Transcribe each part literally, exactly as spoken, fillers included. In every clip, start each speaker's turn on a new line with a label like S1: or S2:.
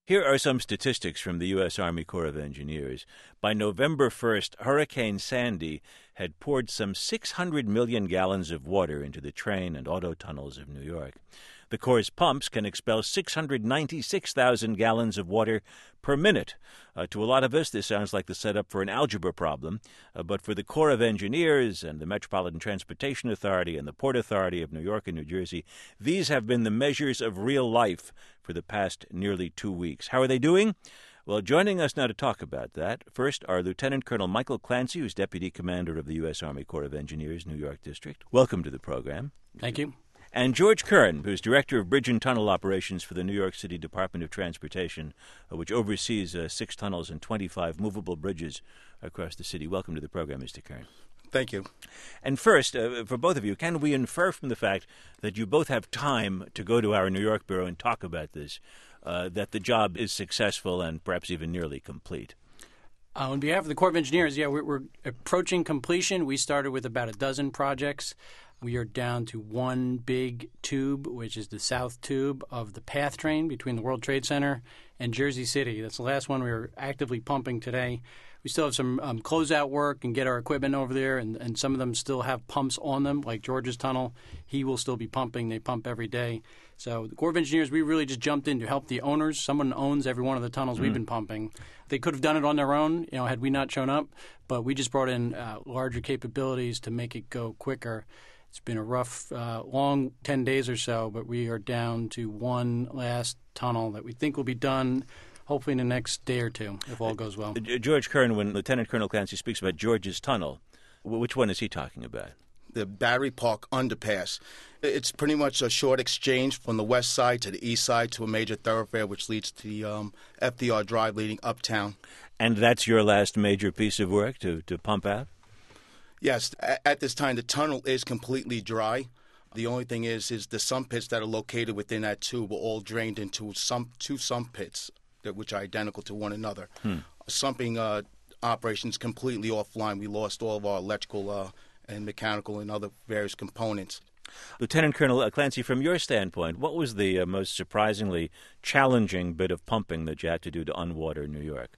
S1: Here are some statistics from the U S. Army Corps of Engineers. By November first, Hurricane Sandy had poured some six hundred million gallons of water into the train and auto tunnels of New York. The Corps' pumps can expel six hundred ninety-six thousand gallons of water per minute. Uh, to a lot of us, this sounds like the setup for an algebra problem, uh, but for the Corps of Engineers and the Metropolitan Transportation Authority and the Port Authority of New York and New Jersey, these have been the measures of real life for the past nearly two weeks. How are they doing? Well, joining us now to talk about that, first are Lieutenant Colonel Michael Clancy, who's Deputy Commander of the U S. Army Corps of Engineers, New York District. Welcome to the program.
S2: Thank you.
S1: And George Kern, who's Director of Bridge and Tunnel Operations for the New York City Department of Transportation, uh, which oversees uh, six tunnels and twenty-five movable bridges across the city. Welcome to the program, Mister Kern.
S3: Thank you.
S1: And first, uh, for both of you, can we infer from the fact that you both have time to go to our New York Bureau and talk about this, uh, that the job is successful and perhaps even nearly complete?
S2: Uh, on behalf of the Corps of Engineers, yeah, we're, we're approaching completion. We started with about a dozen projects. We are down to one big tube, which is the south tube of the PATH train between the World Trade Center and Jersey City. That's the last one we are actively pumping today. We still have some um, closeout work and get our equipment over there, and, and some of them still have pumps on them, like George's tunnel. He will still be pumping. They pump every day. So the Corps of Engineers, we really just jumped in to help the owners. Someone owns every one of the tunnels mm. we've been pumping. They could have done it on their own, you know, had we not shown up, but we just brought in uh, larger capabilities to make it go quicker. It's been a rough, uh, long ten days or so, but we are down to one last tunnel that we think will be done hopefully in the next day or two, if all goes well.
S1: Uh, George Kern, when Lieutenant Colonel Clancy speaks about George's tunnel, which one is he talking about?
S3: The Battery Park Underpass. It's pretty much a short exchange from the west side to the east side to a major thoroughfare, which leads to the um, F D R Drive leading uptown.
S1: And that's your last major piece of work to, to pump out?
S3: Yes. At this time, the tunnel is completely dry. The only thing is, is the sump pits that are located within that tube are all drained into some two sump pits, that, which are identical to one another. Hmm. Sumping uh, operations completely offline. We lost all of our electrical uh, and mechanical and other various components.
S1: Lieutenant Colonel Clancy, from your standpoint, what was the uh, most surprisingly challenging bit of pumping that you had to do to unwater New York?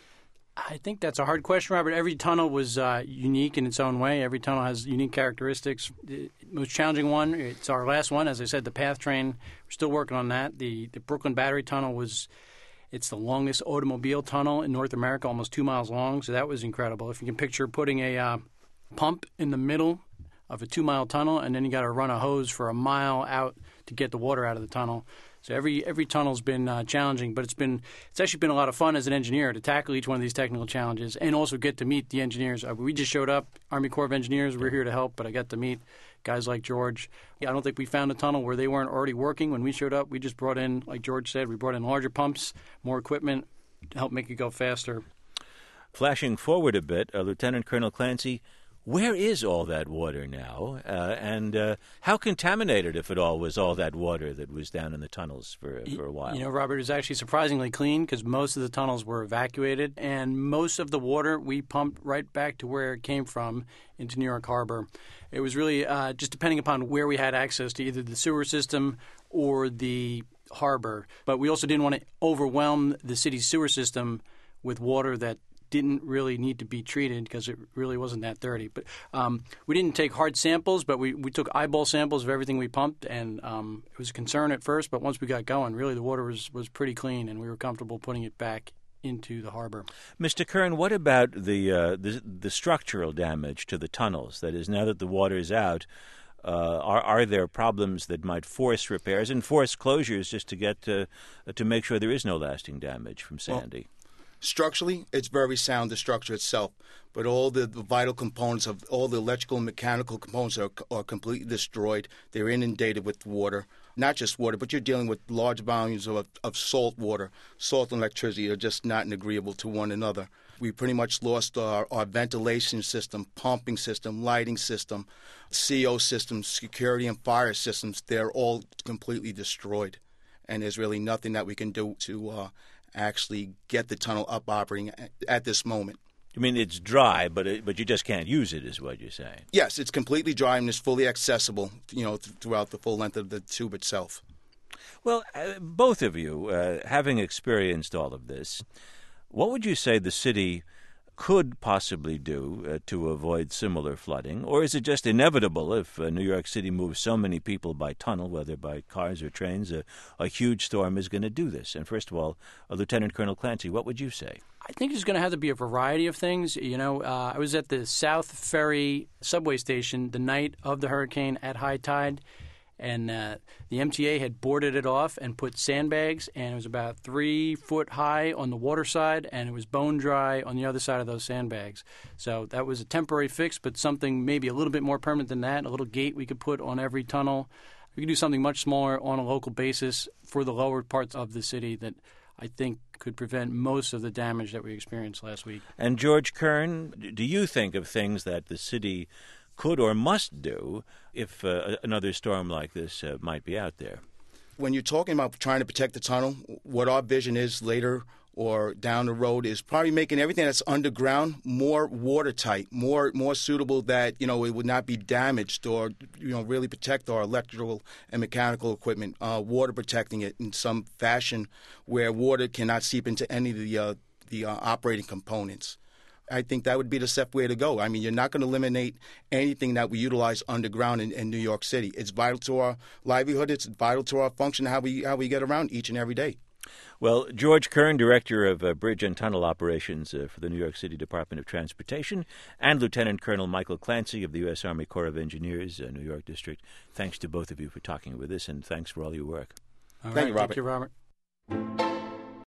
S2: I think that's a hard question, Robert. Every tunnel was uh, unique in its own way. Every tunnel has unique characteristics. The most challenging one, it's our last one, as I said, the PATH train. We're still working on that. The, the Brooklyn Battery Tunnel was, it's the longest automobile tunnel in North America, almost two miles long, so that was incredible. If you can picture putting a uh, pump in the middle of a two-mile tunnel, and then you got to run a hose for a mile out to get the water out of the tunnel. So every every tunnel's been uh, challenging, but it's been it's actually been a lot of fun as an engineer to tackle each one of these technical challenges and also get to meet the engineers. Uh, we just showed up, Army Corps of Engineers. We're here to help, but I got to meet guys like George. Yeah, I don't think we found a tunnel where they weren't already working when we showed up. We just brought in, like George said, we brought in larger pumps, more equipment to help make it go faster.
S1: Flashing forward a bit, uh, Lieutenant Colonel Clancy, where is all that water now, uh, and uh, how contaminated, if at all, was all that water that was down in the tunnels for, for a while?
S2: You know, Robert, it was actually surprisingly clean because most of the tunnels were evacuated, and most of the water we pumped right back to where it came from into New York Harbor. It was really uh, just depending upon where we had access to either the sewer system or the harbor. But we also didn't want to overwhelm the city's sewer system with water that didn't really need to be treated because it really wasn't that dirty. But um, we didn't take hard samples, but we, we took eyeball samples of everything we pumped, and um, it was a concern at first, but once we got going, really the water was, was pretty clean, and we were comfortable putting it back into the harbor.
S1: Mister Kern, what about the, uh, the the structural damage to the tunnels? That is, now that the water is out, uh, are are there problems that might force repairs and force closures just to get to, to make sure there is no lasting damage from Sandy?
S3: Well, structurally, it's very sound, the structure itself, but all the, the vital components of all the electrical and mechanical components are, are completely destroyed. They're inundated with water, not just water, but you're dealing with large volumes of, of salt water. Salt and electricity are just not agreeable to one another. We pretty much lost our, our ventilation system, pumping system, lighting system, C O systems, security and fire systems. They're all completely destroyed, and there's really nothing that we can do to uh, actually get the tunnel up operating at, at this moment.
S1: You mean it's dry, but it, but you just can't use it, is what you're saying?
S3: Yes, it's completely dry and it's fully accessible, you know, th- throughout the full length of the tube itself.
S1: Well, uh, both of you, uh, having experienced all of this, what would you say the city could possibly do uh, to avoid similar flooding? Or is it just inevitable if uh, New York City moves so many people by tunnel, whether by cars or trains, uh, a huge storm is going to do this? And first of all, uh, Lieutenant Colonel Clancy, what would you say?
S2: I think there's going to have to be a variety of things. You know, uh, I was at the South Ferry subway station the night of the hurricane at high tide, and uh, the M T A had boarded it off and put sandbags, and it was about three foot high on the water side, and it was bone dry on the other side of those sandbags. So that was a temporary fix, but something maybe a little bit more permanent than that, a little gate we could put on every tunnel. We could do something much smaller on a local basis for the lower parts of the city that I think could prevent most of the damage that we experienced last week.
S1: And George Kern, do you think of things that the city could or must do if uh, another storm like this uh, might be out there?
S3: When you're talking about trying to protect the tunnel, what our vision is later or down the road is probably making everything that's underground more watertight, more more suitable that, you know, it would not be damaged, or, you know, really protect our electrical and mechanical equipment, uh, water protecting it in some fashion where water cannot seep into any of the, uh, the uh, operating components. I think that would be the safe way to go. I mean, you're not going to eliminate anything that we utilize underground in, in New York City. It's vital to our livelihood. It's vital to our function, how we how we get around each and every day.
S1: Well, George Kern, Director of uh, Bridge and Tunnel Operations uh, for the New York City Department of Transportation, and Lieutenant Colonel Michael Clancy of the U S Army Corps of Engineers, uh, New York District. Thanks to both of you for talking with us, and thanks for all your work.
S2: All
S3: Thank
S2: right,
S3: you, Robert.
S2: Thank you, Robert.